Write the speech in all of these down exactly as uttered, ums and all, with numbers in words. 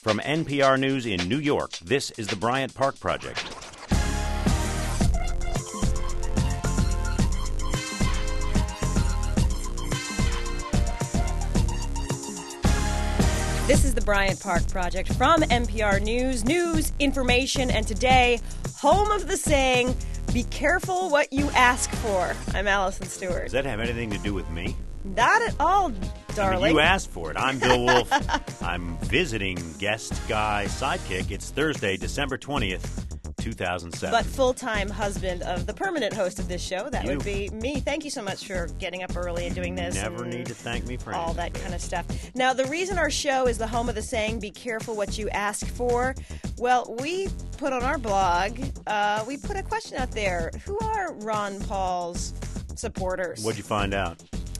From N P R News in New York, this is the Bryant Park Project. This is the Bryant Park Project from N P R News, news, information, and today, home of the saying, be careful what you ask for. I'm Allison Stewart. Does that have anything to do with me? Not at all, darling. I mean, you asked for it. I'm Bill Wolf. I'm visiting guest guy sidekick. It's Thursday, December twentieth, two thousand seven. But full-time husband of the permanent host of this show, that You. would be me. Thank you so much for getting up early and doing this. Never and need to thank me for all anything, that babe. kind of stuff. Now, the reason our show is the home of the saying, be careful what you ask for, well, we put on our blog, uh, we put a question out there. Who are Ron Paul's supporters? What'd you find out?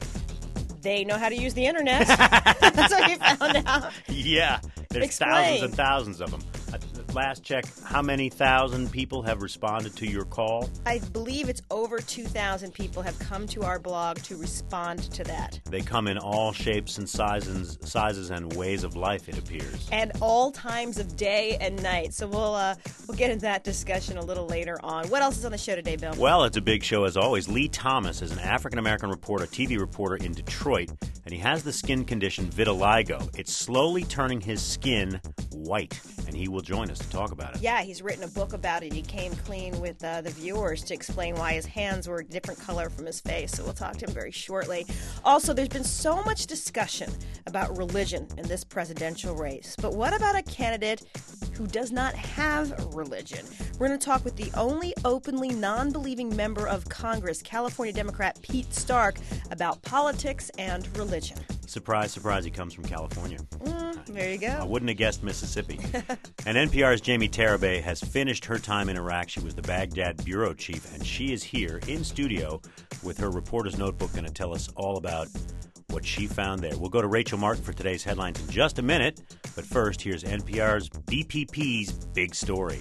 They know how to use the internet. That's what you found out. Yeah, there's Explain. thousands and thousands of them. Uh, last check, how many thousand people have responded to your call? I believe it's over two thousand people have come to our blog to respond to that. They come in all shapes and sizes, sizes and ways of life, it appears. And all times of day and night. So we'll uh, we'll get into that discussion a little later on. What else is on the show today, Bill? Well, it's a big show as always. Lee Thomas is an African-American reporter, T V reporter in Detroit, and he has the skin condition vitiligo. It's slowly turning his skin white, and he will join us to talk about it. Yeah, he's written a book about it. He came clean with uh, the viewers to explain why his hands were a different color from his face. So we'll talk to him very shortly. Also, there's been so much discussion about religion in this presidential race. But what about a candidate who does not have religion? We're going to talk with the only openly non-believing member of Congress, California Democrat Pete Stark, about politics and religion. Surprise, surprise, he comes from California. Mm, there you go. I wouldn't have guessed Mississippi. And N P R's Jamie Tarabay has finished her time in Iraq. She was the Baghdad bureau chief, and she is here in studio with her reporter's notebook, going to tell us all about what she found there. We'll go to Rachel Martin for today's headlines in just a minute, but first, here's N P R's B P P's Big Story.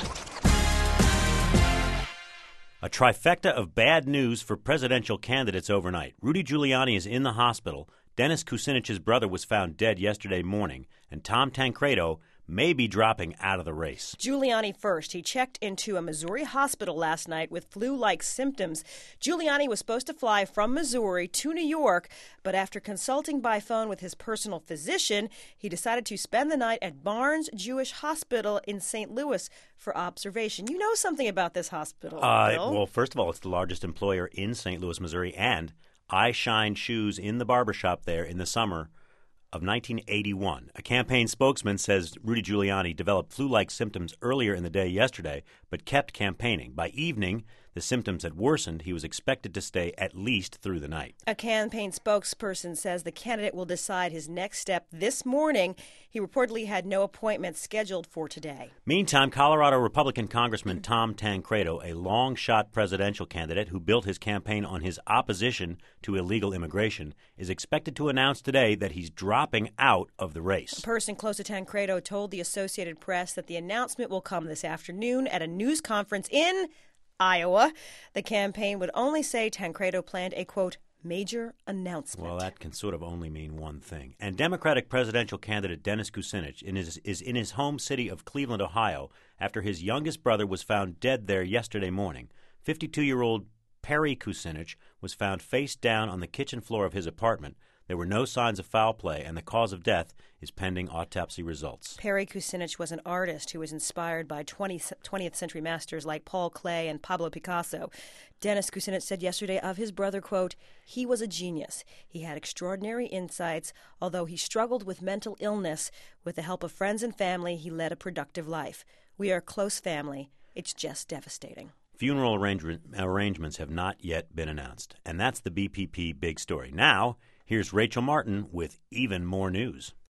A trifecta of bad news for presidential candidates overnight. Rudy Giuliani is in the hospital. Dennis Kucinich's brother was found dead yesterday morning, and Tom Tancredo may be dropping out of the race. Giuliani first. He checked into a Missouri hospital last night with flu-like symptoms. Giuliani was supposed to fly from Missouri to New York, but after consulting by phone with his personal physician, he decided to spend the night at Barnes Jewish Hospital in Saint Louis for observation. You know something about this hospital, Uh, Bill? well, first of all, it's the largest employer in Saint Louis, Missouri, and I shined shoes in the barbershop there in the summer of nineteen eighty-one. A campaign spokesman says Rudy Giuliani developed flu-like symptoms earlier in the day yesterday, but kept campaigning. By evening, the symptoms had worsened. He was expected to stay at least through the night. A campaign spokesperson says the candidate will decide his next step this morning. He reportedly had no appointment scheduled for today. Meantime, Colorado Republican Congressman Tom Tancredo, a long-shot presidential candidate who built his campaign on his opposition to illegal immigration, is expected to announce today that he's dropping out of the race. A person close to Tancredo told the Associated Press that the announcement will come this afternoon at a news conference in Iowa. The campaign would only say Tancredo planned a, quote, major announcement. Well, that can sort of only mean one thing. And Democratic presidential candidate Dennis Kucinich in his, is in his home city of Cleveland, Ohio, after his youngest brother was found dead there yesterday morning. fifty-two-year-old Perry Kucinich was found face down on the kitchen floor of his apartment. There were no signs of foul play, and the cause of death is pending autopsy results. Perry Kucinich was an artist who was inspired by twentieth century masters like Paul Klee and Pablo Picasso. Dennis Kucinich said yesterday of his brother, quote, he was a genius. He had extraordinary insights. Although he struggled with mental illness, with the help of friends and family, he led a productive life. We are a close family. It's just devastating. Funeral arrange- arrangements have not yet been announced, and that's the B P P Big Story. Now, here's Rachel Martin with even more news.